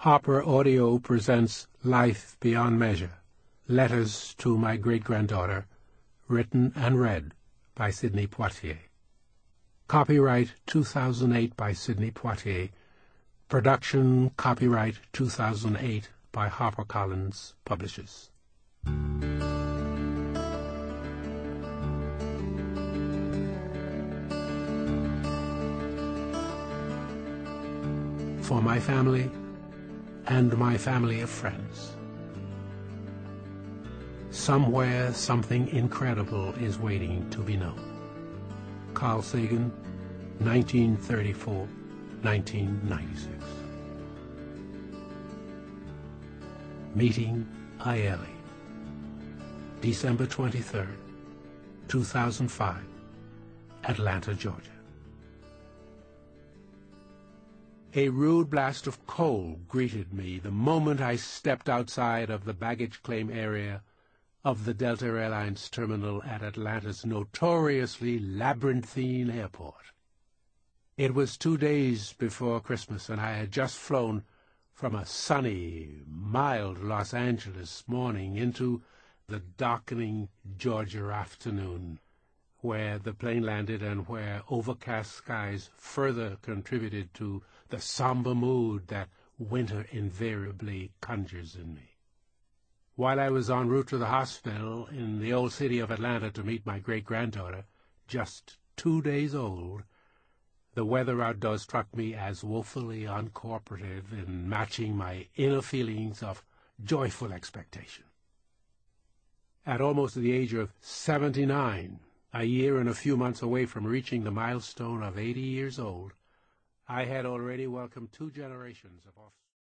Harper Audio presents Life Beyond Measure, Letters to My Great-Granddaughter, written and read by Sidney Poitier. Copyright 2008 by Sidney Poitier. Production copyright 2008 by HarperCollins Publishers. For my family and my family of friends. Somewhere something incredible is waiting to be known. Carl Sagan, 1934-1996. Meeting Aieli, December 23rd, 2005, Atlanta, Georgia. A rude blast of cold greeted me the moment I stepped outside of the baggage claim area of the Delta Airlines terminal at Atlanta's notoriously labyrinthine airport. It was 2 days before Christmas, and I had just flown from a sunny, mild Los Angeles morning into the darkening Georgia afternoon, where the plane landed and where overcast skies further contributed to the somber mood that winter invariably conjures in me. While I was en route to the hospital in the old city of Atlanta to meet my great-granddaughter, just 2 days old, the weather outdoors struck me as woefully uncooperative in matching my inner feelings of joyful expectation. At almost the age of 79, a year and a few months away from reaching the milestone of 80 years old, I had already welcomed 2 generations of offspring.